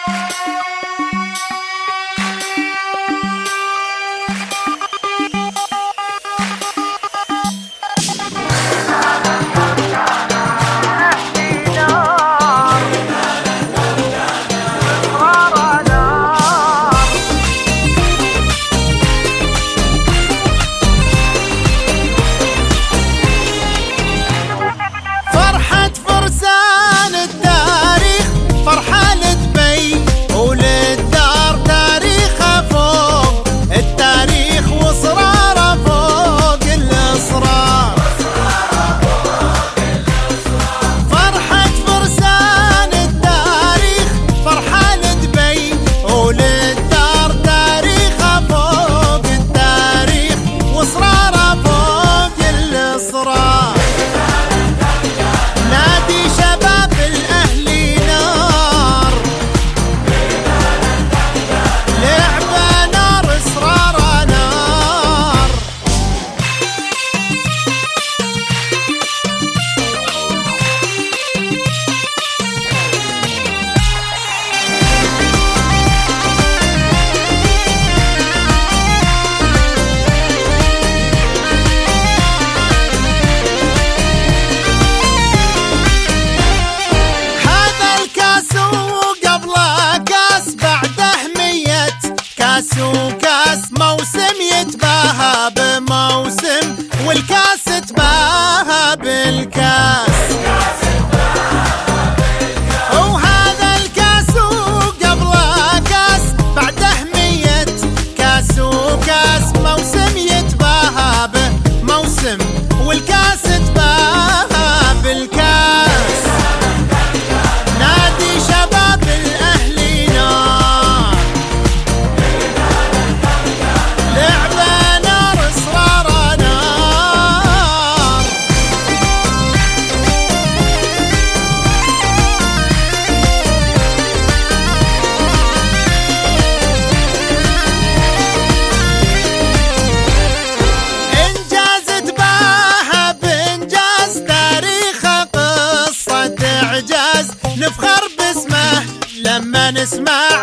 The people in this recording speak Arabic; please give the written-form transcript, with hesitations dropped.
وكاس موسم يتباهى بموسم، والكاس تباهى بالكاس. وهذا الكاس وقبله كاس بعده 100 كاس، وكاس موسم يتباهى بموسم، والكاس تباهى بالكاس. نادي شباب الأهلي نار، لعبة نار إصرار نار. إنجاز تباهى بإنجاز، تاريخه قصة إعجاز، نفخر باسمه لما نسمع